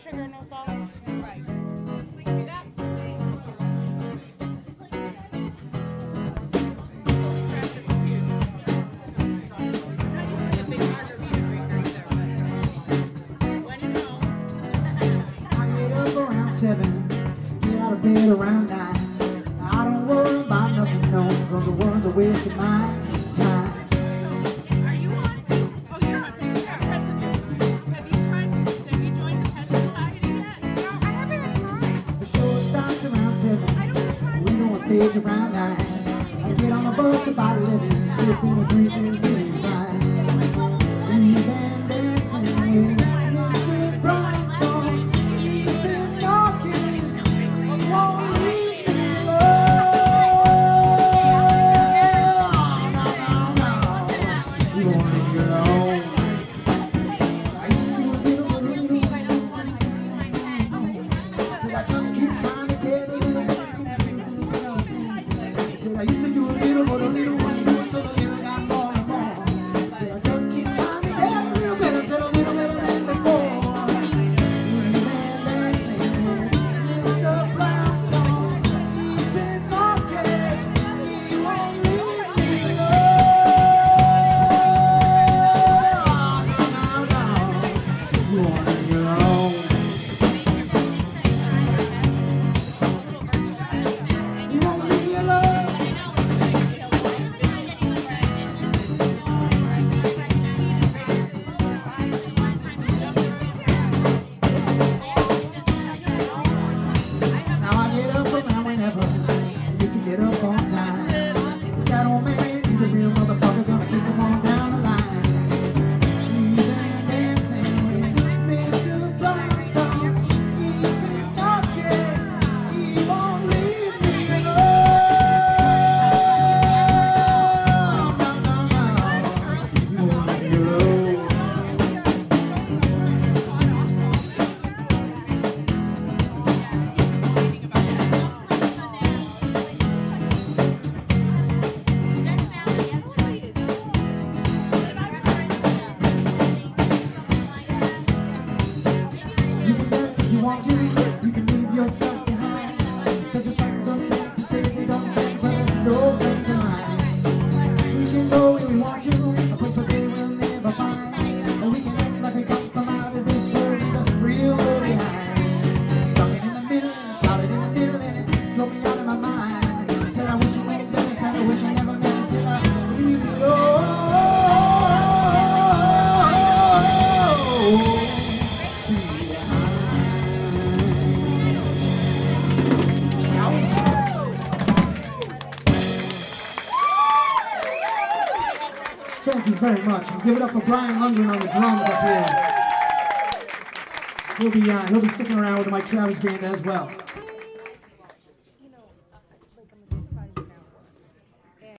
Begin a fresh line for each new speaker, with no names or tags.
sugar, no salt. Right.
Seven, get out of bed around 9. I don't worry about nothing, no, cause the words are wasting my time.
Are you on this? Oh, you're on this. Have you joined the Pet Society yet?
No, I haven't tried.
The show starts around 7. We go on stage around 9. I get on the bus about 11, sip in a drink and feeling fine. We've been dancing with Mr. Flintstone. He's been knocking, won't leave me alone. No, you won't leave me alone. I said I just keep trying to get a little bit of something. I said I used to do a little, but a little one do it, so the little got more and more. I said I just keep trying to get a little bit, I said a little better than before. We've been dancing with Mr. Brownstone. He's been knocking, he won't leave me alone. No, you won't leave me alone. You won't leave me alone. Now I get up around whenever I used to get up on time. That old man, he's a real motherfucker, gonna keep him on down the line. She's been dancing with Mr. Brownstone. He's been knocking, he won't leave me alone. No, you won't leave me alone. You can dance if you want to, you can leave yourself behind. Cause your friends don't dance and say they don't dance, well there's no friends of mine. We can go where we want to, a place where they will never find. Or we can act like we come from out of this world with the real world behind. Said stuck it in the middle and shot it in the middle and it drove me out of my mind. I said I wish you was better, said I wish I never met. I said I leave it alone. Thank you very much. And give it up for Brian Lundgren on the drums up here. He'll be sticking around with the Mike Travis Band as well.